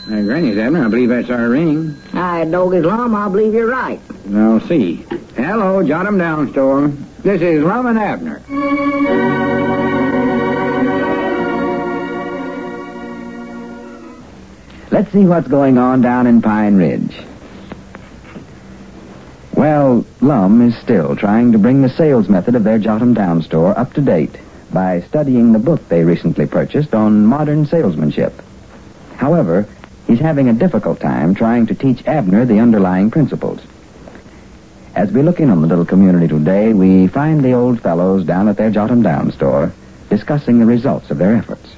Granny's, Abner. I believe that's our ring. Hi, Doggy's Lum. I believe you're right. I'll see. Hello, Jot 'em Down store. This is Lum and Abner. Let's see what's going on down in Pine Ridge. Well, Lum is still trying to bring the sales method of their Jot 'em Down store up to date by studying the book they recently purchased on modern salesmanship. However, he's having a difficult time trying to teach Abner the underlying principles. As we look in on the little community today, we find the old fellows down at their Jot 'em Down store discussing the results of their efforts.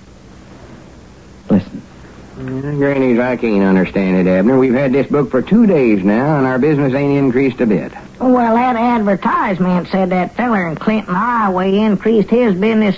Listen. Granny's, I can't understand it, Abner. We've had this book for 2 days now, and our business ain't increased a bit. Well, that advertisement said that feller in Clinton, Iowa, increased his business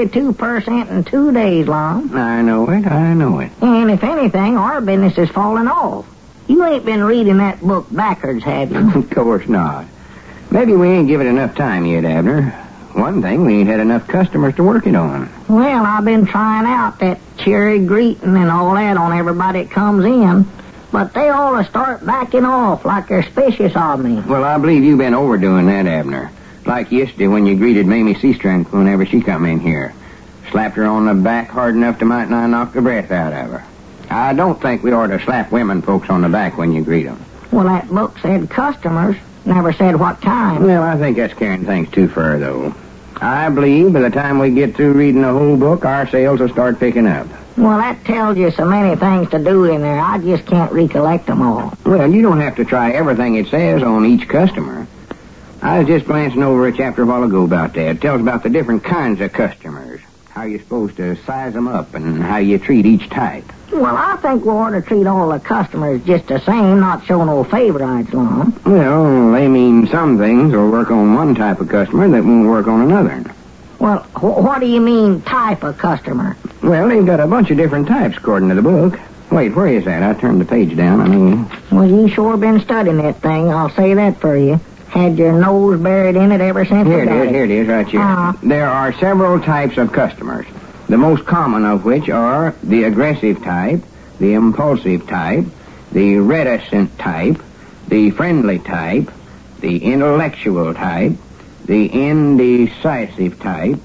72% in 2 days, Lum. I know it. And if anything, our business is falling off. You ain't been reading that book backwards, have you? Of course not. Maybe we ain't given enough time yet, Abner. One thing, we ain't had enough customers to work it on. Well, I've been trying out that cheery greeting and all that on everybody that comes in, but they all start backing off like they're suspicious of me. Well, I believe you've been overdoing that, Abner. Like yesterday when you greeted Mamie Seastrand whenever she come in here. Slapped her on the back hard enough to might nigh knock the breath out of her. I don't think we ought to slap women folks on the back when you greet them. Well, that book said customers, never said what kind. Well, I think that's carrying things too far, though. I believe by the time we get through reading the whole book, our sales will start picking up. Well, that tells you so many things to do in there, I just can't recollect them all. Well, you don't have to try everything it says on each customer. I was just glancing over a chapter a while ago about that. It tells about the different kinds of customers, how you're supposed to size them up, and how you treat each type. Well, I think we ought to treat all the customers just the same, not show no favorites, Lum. Well, they mean some things will work on one type of customer that won't work on another. Well, what do you mean, type of customer? Well, they've got a bunch of different types, according to the book. Wait, where is that? I turned the page down. Well, you sure been studying that thing, I'll say that for you. Had your nose buried in it ever since Here it is, right here. There are several types of customers, the most common of which are the aggressive type, the impulsive type, the reticent type, the friendly type, the intellectual type, the indecisive type,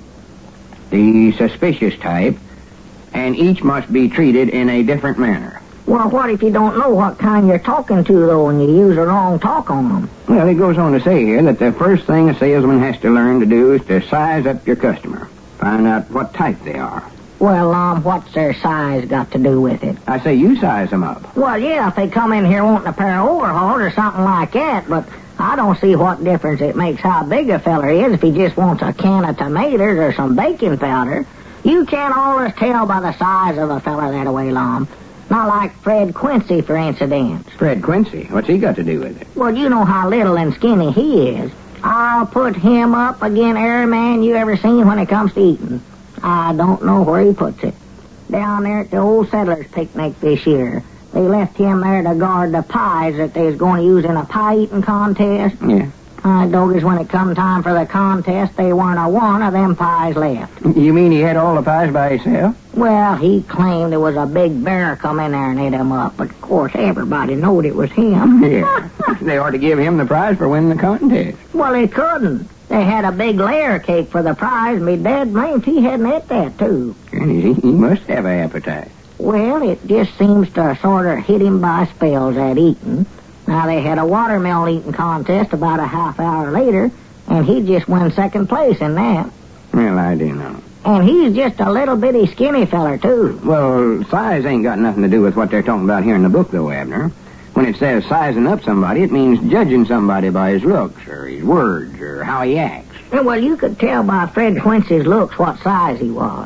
the suspicious type, and each must be treated in a different manner. Well, what if you don't know what kind you're talking to, though, and you use the wrong talk on them? Well, it goes on to say here that the first thing a salesman has to learn to do is to size up your customer. Find out what type they are. Well, what's their size got to do with it? I say you size them up. Well, yeah, if they come in here wanting a pair of overalls or something like that, but I don't see what difference it makes how big a feller is if he just wants a can of tomatoes or some baking powder. You can't always tell by the size of a feller that way, Lum. Not like Fred Quincy, for instance. Fred Quincy? What's he got to do with it? Well, you know how little and skinny he is. I'll put him up again every man you ever seen when it comes to eating. I don't know where he puts it. Down there at the old settlers' picnic this year, they left him there to guard the pies that they was going to use in a pie-eating contest. Yeah. Doggies, when it come time for the contest, they weren't a one of them pies left. You mean he had all the pies by himself? Well, he claimed there was a big bear come in there and ate him up, but of course everybody knowed it was him. Yeah. They ought to give him the prize for winning the contest. Well, they couldn't. They had a big layer cake for the prize, and me dad blamed he hadn't ate that, too. He must have an appetite. Well, it just seems to sort of hit him by spells at eating. Now, they had a watermelon eating contest about a half hour later, and he just won second place in that. Well, I do know. And he's just a little bitty skinny feller, too. Well, size ain't got nothing to do with what they're talking about here in the book, though, Abner. When it says sizing up somebody, it means judging somebody by his looks, or his words, or how he acts. Well, you could tell by Fred Quincy's looks what size he was.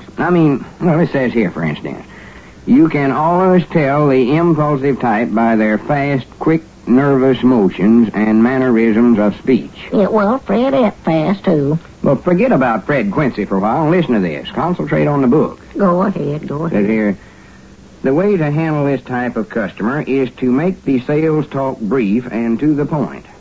It says here, for instance, you can always tell the impulsive type by their fast, quick, nervous motions and mannerisms of speech. Yeah, well, Fred ate fast, too. Well, forget about Fred Quincy for a while and listen to this. Concentrate on the book. Go ahead. Says here, the way to handle this type of customer is to make the sales talk brief and to the point.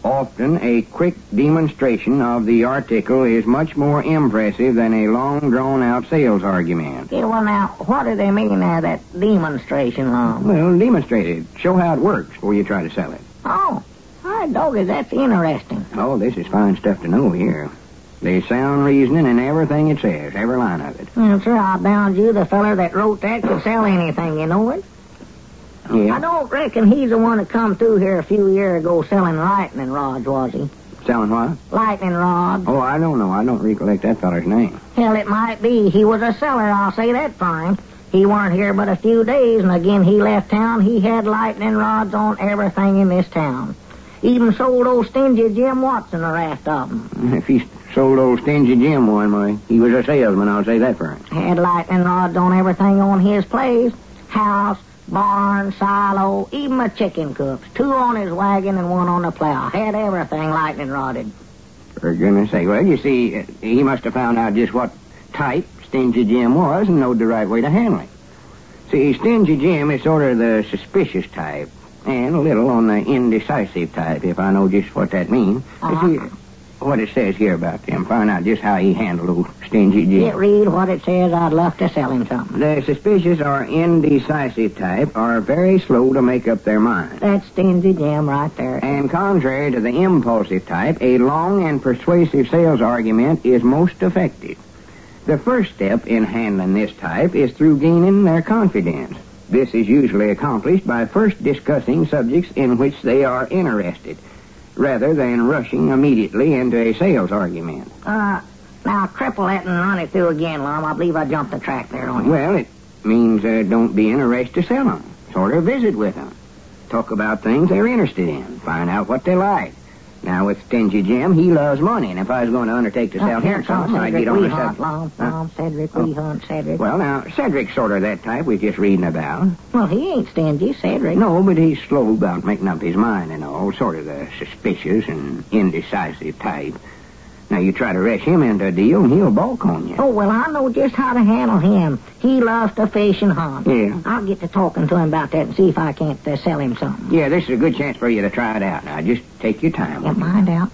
Often, a quick demonstration of the article is much more impressive than a long, drawn-out sales argument. Yeah, well, now, what do they mean there, that demonstration, Lum? Well, demonstrate it. Show how it works before you try to sell it. Oh, my doggy, that's interesting. Oh, this is fine stuff to know here. There's sound reasoning in everything it says, every line of it. Well, sir, I bound you the feller that wrote that could sell anything, you know it? Yeah. I don't reckon he's the one that come through here a few years ago selling lightning rods, was he? Selling what? Lightning rods. Oh, I don't know. I don't recollect that feller's name. Hell, it might be. He was a seller, I'll say that for him. He weren't here but a few days, and again he left town, he had lightning rods on everything in this town. Even sold old stingy Jim Watson a raft of them. If he sold old Stingy Jim one, why, he was a salesman, I'll say that for him. Had lightning rods on everything on his place. House, barn, silo, even a chicken coops. 2 on his wagon and 1 on the plow. Had everything lightning rodded. For goodness sake. Well, you see, he must have found out just what type Stingy Jim was and knowed the right way to handle it. See, Stingy Jim is sort of the suspicious type, and a little on the indecisive type, if I know just what that means. See, what it says here about him, find out just how he handled old Stingy Jim. Yeah, read what it says. I'd love to sell him something. The suspicious or indecisive type are very slow to make up their mind. That's Stingy Jim right there. And contrary to the impulsive type, a long and persuasive sales argument is most effective. The first step in handling this type is through gaining their confidence. This is usually accomplished by first discussing subjects in which they are interested, rather than rushing immediately into a sales argument. Now, cripple that and run it through again, Lum. I believe I jumped the track there on you. Well, it means don't be in a rush to sell them. Sort of visit with them. Talk about things they're interested in. Find out what they like. Now, with Stingy Jim, he loves money, and if I was going to undertake to sell him something, I'd get on the subject. Lum, Cedric, we hunt, Cedric. Well, now, Cedric's sort of that type we're just reading about. Well, he ain't stingy, Cedric. No, but he's slow about making up his mind and all, sort of the suspicious and indecisive type. Now, you try to rush him into a deal, and he'll balk on you. Oh, well, I know just how to handle him. He loves to fish and hunt. Yeah. I'll get to talking to him about that and see if I can't sell him something. Yeah, this is a good chance for you to try it out. Now, just take your time. Yeah, mind out.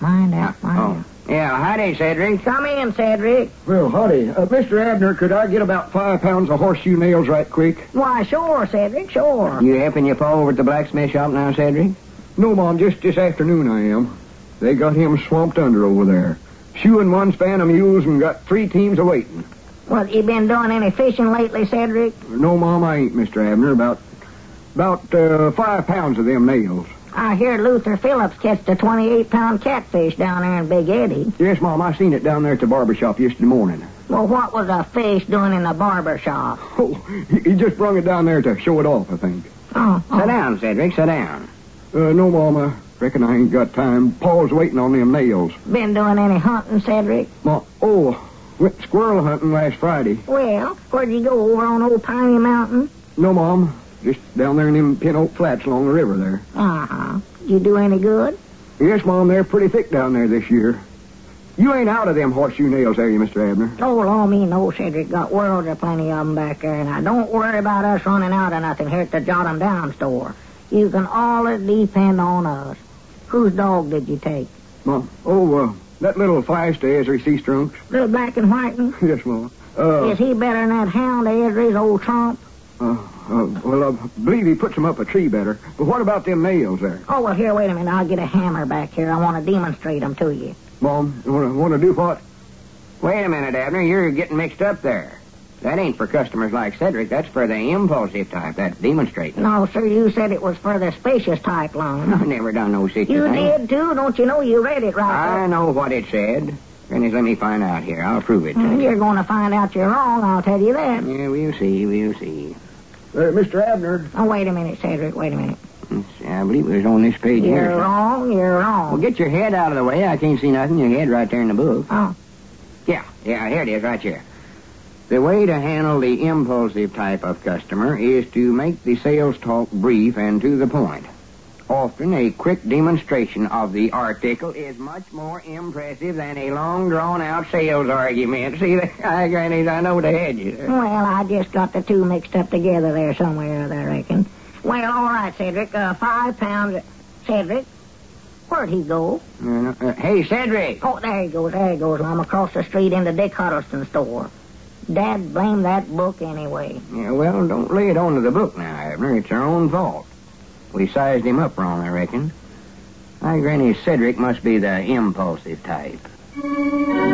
Yeah, howdy, Cedric. Come in, Cedric. Well, howdy. Mr. Abner, could I get about 5 pounds of horseshoe nails right quick? Why, sure, Cedric, sure. You helping your pa over at the blacksmith shop now, Cedric? No, Mom, just this afternoon I am. They got him swamped under over there. Shoeing 1 span of mules and got 3 teams a-waiting. Well, you been doing any fishing lately, Cedric? No, Mom, I ain't, Mr. Abner. About 5 pounds of them nails. I hear Luther Phillips catched a 28-pound catfish down there in Big Eddy. Yes, Mom, I seen it down there at the barber shop yesterday morning. Well, what was a fish doing in the barber shop? Oh, he just brung it down there to show it off, I think. Sit down, Cedric, sit down. No, Mom, I reckon I ain't got time. Paul's waiting on them nails. Been doing any hunting, Cedric? Went squirrel hunting last Friday. Well, where'd you go, over on Old Piney Mountain? No, Mom, just down there in them Pin Oak Flats along the river there. Uh-huh. Did you do any good? Yes, Mom, they're pretty thick down there this year. You ain't out of them horseshoe nails, are you, Mr. Abner? Oh, Lord, me no, Cedric. Got worlds of plenty of them back there. Now, don't worry about us running out of nothing here at the Jot 'em Down store. You can always depend on us. Whose dog did you take? Mom, that little Firestay Esri Sea Strunks. Little black and white one? Yes, Mom. Is he better than that hound Esri's old trump? Well, I believe he puts them up a tree better. But what about them nails there? Oh, well, here, wait a minute. I'll get a hammer back here. I want to demonstrate them to you. Mom, want to do what? Wait a minute, Abner. You're getting mixed up there. That ain't for customers like Cedric. That's for the impulsive type. That's demonstrating. No, sir, you said it was for the spacious type, Lum. I never done no such You thing. did, too. Don't you know you read it right? I know what it said. Dennis, let me find out here. I'll prove it to you. You're going to find out you're wrong, I'll tell you that. Yeah, we'll see. Mr. Abner. Oh, wait a minute, Cedric, wait a minute. I believe it was on this page here. You're wrong. Well, get your head out of the way. I can't see nothing. Your head right there in the book. Oh. Yeah, here it is, right here. The way to handle the impulsive type of customer is to make the sales talk brief and to the point. Often, a quick demonstration of the article is much more impressive than a long, drawn-out sales argument. See, Grannies, I know they had you. Well, I just got the two mixed up together there somewhere, I reckon. Well, all right, Cedric. 5 pounds. Cedric, Where'd he go? Hey, Cedric. Oh, there he goes, Lum, across the street into Dick Huddleston's store. Dad, blame that book anyway. Yeah, well, don't lay it on to the book now, Abner. It's our own fault. We sized him up wrong, I reckon. My granny Cedric must be the impulsive type.